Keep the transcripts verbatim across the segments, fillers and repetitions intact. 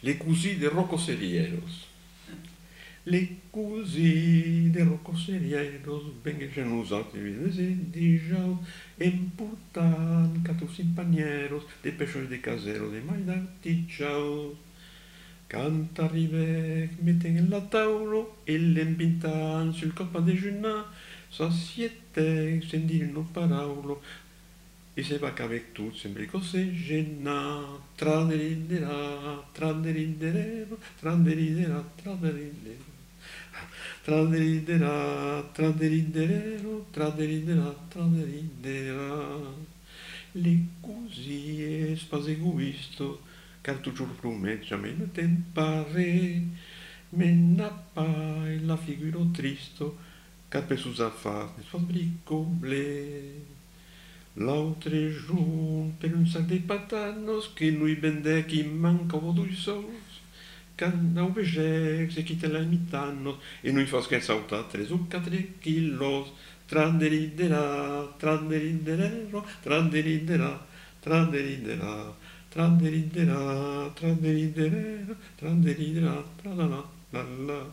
Les così de Rocoserieros. Les così de Rocoserieros, ben que je nous activités déjà, imputan catus impañeros, de pechos de casero, de maidartichaos. Canta rivec, meten en la taulo, e l'empintan sul copa déjeuner, société, sen dire no paraulo, e se va qu'avec tout sembri cose gena, traderidera, traderidero, traderidera, traderidero. Traderidera, traderiderero, traderidera, traderidera. Le così es pas egoisto, car toujours promet jamais ne tempare, mais n'a pas la figuro tristo, car per sus affars ne fas bricoblé. L'altre jour, per un sac de patanos, que nous vendec qui manca o dui sous, can au vegec se quita la mitanos, e nous fas qu'un sauta tres ou quatre kilos, traderidera, traderiderero, traderidera, traderidera, traderidera, traderiderero, traderidera, tralala, lala.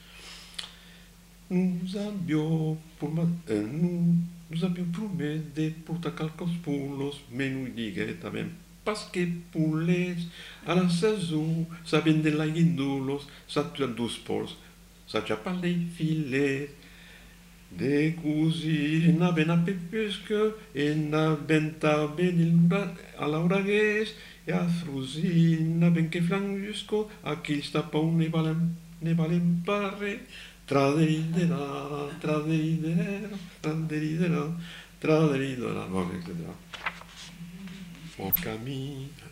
Nous avions pour ma, euh, nous, nous avions promis de portar calcos pulos, mais nous diguet también parce que poules a la saison, ça vient de la guindulos, ça tue dos pols, ça tue pas les filets. De così n'aven a pepusque e n'aven taben a l'auragues e a frusi n'aven che flangiusco a chi sta pau ne valen ne valen pare traderidera traderidera traderidera traderidera, et cetera. Mon camino